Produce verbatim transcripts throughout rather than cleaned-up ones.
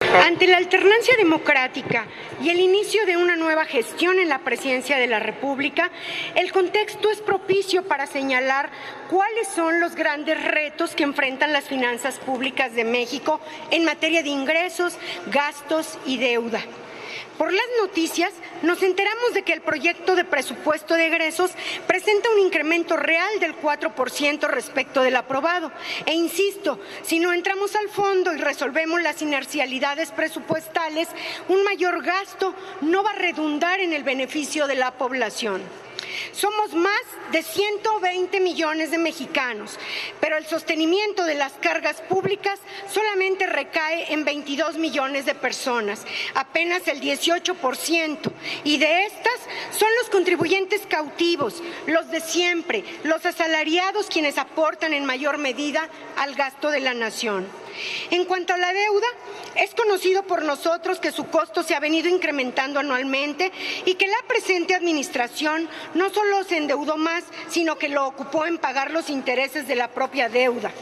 Ante la alternancia democrática y el inicio de una nueva gestión en la presidencia de la República, el contexto es propicio para señalar cuáles son los grandes retos que enfrentan las finanzas públicas de México en materia de ingresos, gastos y deuda. Por las noticias, nos enteramos de que el proyecto de presupuesto de egresos presenta un incremento real del cuatro por ciento respecto del aprobado. E insisto, si no entramos al fondo y resolvemos las inercialidades presupuestales, un mayor gasto no va a redundar en el beneficio de la población. Somos más de ciento veinte millones de mexicanos, pero el sostenimiento de las cargas públicas solamente recae en veintidós millones de personas, apenas el dieciocho por ciento, y de estas son los contribuyentes cautivos, los de siempre, los asalariados quienes aportan en mayor medida al gasto de la nación. En cuanto a la deuda, es conocido por nosotros que su costo se ha venido incrementando anualmente y que la presente administración no solo se endeudó más, sino que lo ocupó en pagar los intereses de la propia deuda.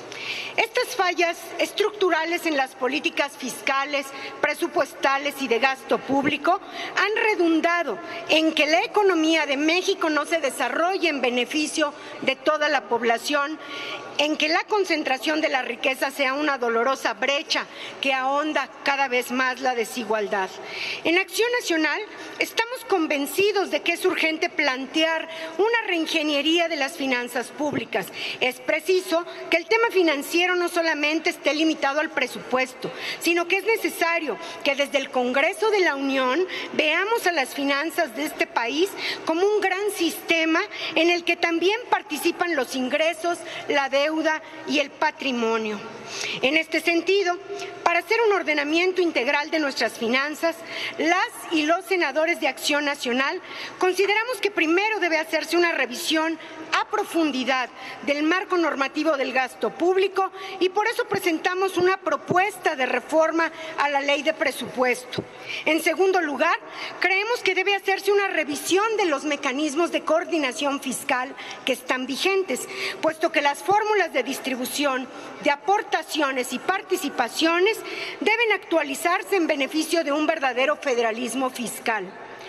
Estas fallas estructurales en las políticas fiscales, presupuestales y de gasto público han redundado en que la economía de México no se desarrolle en beneficio de toda la población, en que la concentración de la riqueza sea una dolorosa brecha que ahonda cada vez más la desigualdad. En Acción Nacional estamos convencidos de que es urgente plantear una reingeniería de las finanzas públicas. Es preciso que el tema financiero no solamente esté limitado al presupuesto, sino que es necesario que desde el Congreso de la Unión veamos a las finanzas de este país como un gran sistema en el que también participan los ingresos, la deuda y el patrimonio. En este sentido, para hacer un ordenamiento integral de nuestras finanzas, las y los senadores de Acción Nacional consideramos que primero debe hacerse una revisión a profundidad del marco normativo del gasto público y por eso presentamos una propuesta de reforma a la ley de presupuesto. En segundo lugar, creemos que debe hacerse una revisión de los mecanismos de coordinación fiscal que están vigentes, puesto que las fórmulas de distribución de aportaciones y participaciones deben actualizarse en beneficio de un verdadero federalismo fiscal.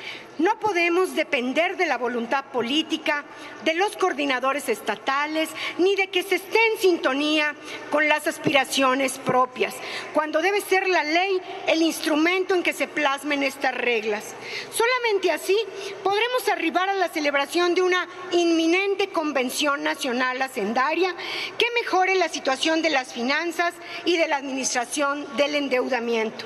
No podemos depender de la voluntad política, de los coordinadores estatales, ni de que se esté en sintonía con las aspiraciones propias, cuando debe ser la ley el instrumento en que se plasmen estas reglas. Solamente así podremos arribar a la celebración de una inminente Convención Nacional Hacendaria que mejore la situación de las finanzas y de la administración del endeudamiento.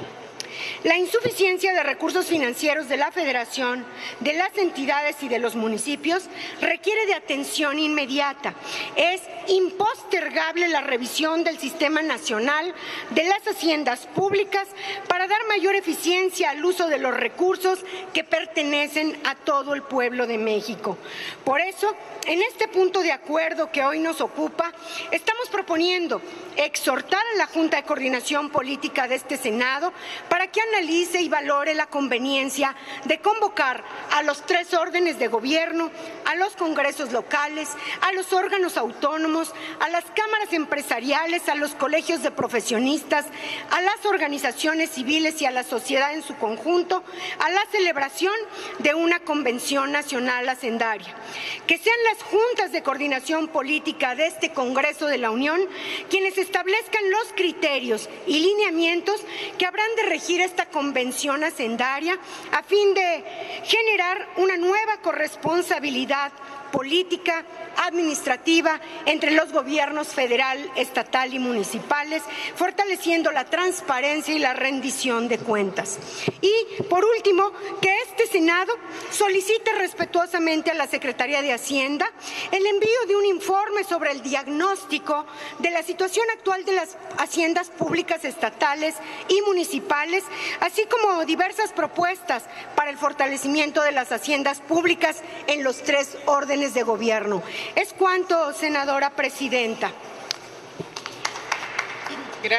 La insuficiencia de recursos financieros de la Federación, de las entidades y de los municipios requiere de atención inmediata. Es impostergable la revisión del Sistema Nacional de las Haciendas Públicas para dar mayor eficiencia al uso de los recursos que pertenecen a todo el pueblo de México. Por eso, en este punto de acuerdo que hoy nos ocupa, estamos proponiendo exhortar a la Junta de Coordinación Política de este Senado para que analice y valore la conveniencia de convocar a los tres órdenes de gobierno, a los congresos locales, a los órganos autónomos, a las cámaras empresariales, a los colegios de profesionistas, a las organizaciones civiles y a la sociedad en su conjunto, a la celebración de una Convención Nacional Hacendaria. Que sean las juntas de coordinación política de este Congreso de la Unión quienes establezcan los criterios y lineamientos que habrán de regir esta convención hacendaria a fin de generar una nueva corresponsabilidad política, administrativa entre los gobiernos federal, estatal y municipales, fortaleciendo la transparencia y la rendición de cuentas. Y, por último, que este Senado solicite respetuosamente a la Secretaría de Hacienda el envío de un informe sobre el diagnóstico de la situación actual de las haciendas públicas estatales y municipales, así como diversas propuestas para el fortalecimiento de las haciendas públicas en los tres órdenes de gobierno. Es cuanto, senadora presidenta.